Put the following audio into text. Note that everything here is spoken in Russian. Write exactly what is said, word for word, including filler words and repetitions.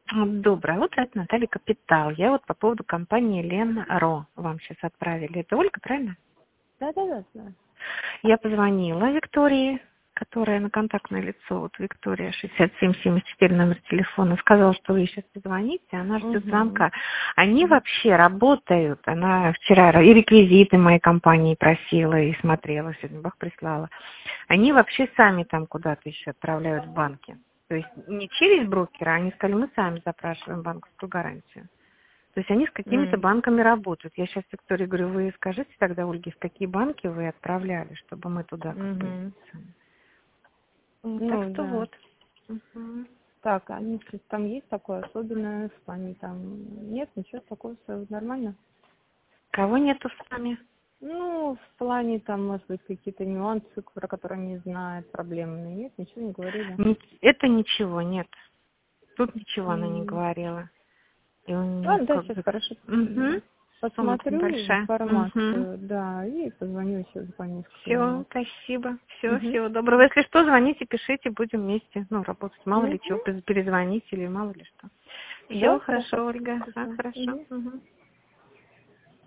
Доброе утро, это Наталья Капитал. Я вот по поводу компании Ленро вам сейчас отправили. Это Ольга, правильно? Да, да, да, да. Я позвонила Виктории, которая на контактное лицо, вот Виктория шестьдесят семь семьдесят четыре номер телефона, сказала, что вы сейчас позвоните, она ждет Угу. звонка. Они вообще работают, она вчера и реквизиты моей компании просила и смотрела, сегодня бах прислала. Они вообще сами там куда-то еще отправляют в банки. То есть не через брокера, они сказали, мы сами запрашиваем банковскую гарантию. То есть они с какими-то М. банками работают. Я сейчас Виктории говорю, вы скажите тогда, Ольге, в какие банки вы отправляли, чтобы мы туда как бы... Мгм. Ну, так Ну, что да. вот. Мгм. Так, а ну, что там есть такое особенное в плане там? Нет, ничего такого, все нормально. Кого нету с вами? Ну, в плане там, может быть, какие-то нюансы, про которые не знает, проблемные. Нет, ничего не говорили. Ни- Это ничего, нет. Тут ничего она не М. говорила. И он, ну, Ладно, да, как сейчас бы... хорошо. Угу. Сумма-то Посмотрю небольшая. Угу. информацию, да, и позвоню еще за несколько Все, минут. спасибо. Все, Угу. всего доброго. Если что, звоните, пишите, будем вместе, ну, работать. Мало ли Угу. чего, перезвонить или мало ли что. Все, Да, хорошо. хорошо, Ольга. А, Хорошо. хорошо. Угу. Мгм.